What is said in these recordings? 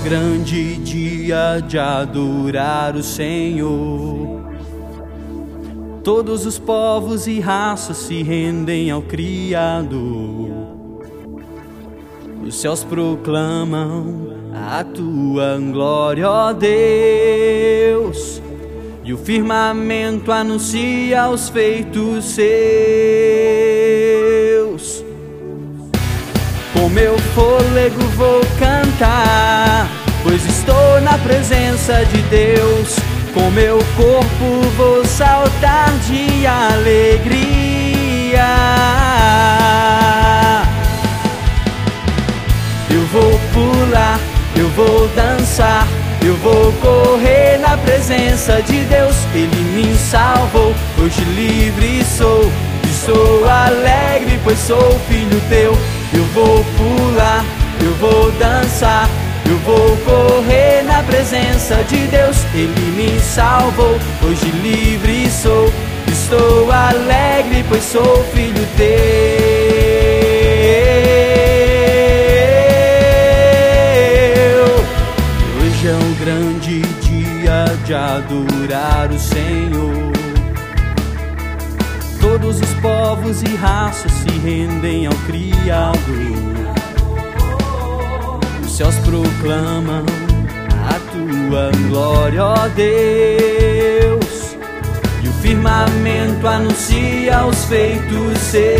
grande dia de adorar o Senhor. Todos os povos e raças se rendem ao Criador. Os céus proclamam a tua glória, ó Deus, e o firmamento anuncia os feitos seus. Com meu fôlego vou cantar, pois estou na presença de Deus. Com meu corpo vou saltar de alegria. Eu vou pular, eu vou dançar, eu vou correr na presença de Deus. Ele me salvou, hoje livre sou. Estou alegre, pois sou filho teu. Eu vou pular, eu vou dançar, eu vou correr na presença de Deus. Ele me salvou, hoje livre sou. Estou alegre, pois sou filho teu. Hoje é um grande dia de adorar o Senhor. Todos os povos e raças se rendem ao Criador. Os céus proclamam a tua glória, ó Deus, e o firmamento anuncia os feitos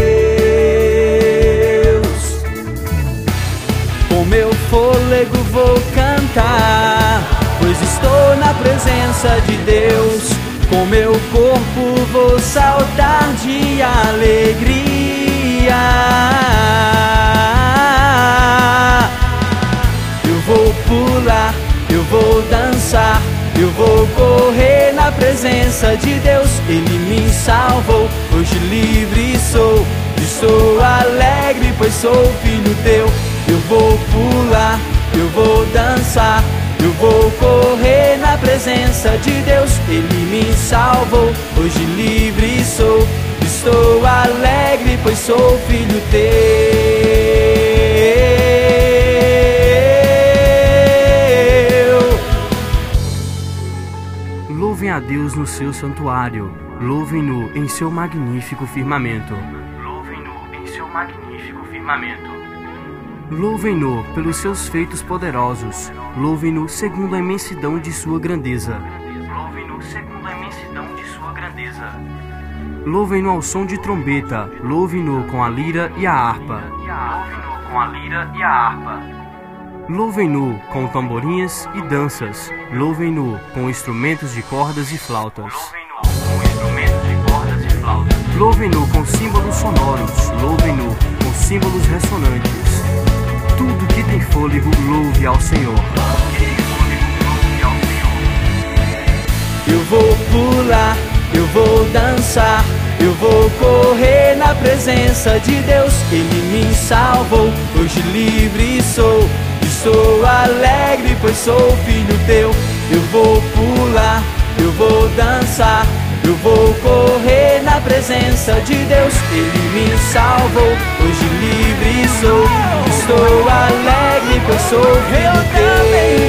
seus. Com meu fôlego vou cantar, pois estou na presença de Deus. Com meu corpo vou saltar de alegria. Eu vou pular, eu vou dançar, eu vou correr na presença de Deus. Ele me salvou, hoje livre sou. Estou alegre, pois sou filho teu. Eu vou pular, eu vou dançar, eu vou correr na presença de Deus. Ele me salvou, hoje livre sou. Estou alegre, pois sou filho teu. Louvem a Deus no seu santuário, louvem-no em seu magnífico firmamento. Louvem-no em seu magnífico firmamento. Louvem-no pelos seus feitos poderosos, louvem-no segundo a imensidão de sua grandeza. Louvem-no segundo a imensidão de sua grandeza. Louvem-no ao som de trombeta, louvem-no com a lira e a harpa. Louvem-no com a lira e a harpa. Louvem-no com tamborinhas e danças, louvem-no com instrumentos de cordas e flautas. Louvem-no com instrumentos de cordas e flautas. Louvem-no com símbolos sonoros, louvem-no com símbolos ressonantes. Tudo que tem fôlego, louve ao Senhor. Eu vou pular, eu vou dançar, eu vou correr na presença de Deus. Ele me salvou, hoje livre sou. Estou alegre, pois sou filho teu. Eu vou pular, eu vou dançar, eu vou correr na presença de Deus. Ele me salvou, hoje livre sou. Estou alegre, pois sou filho teu.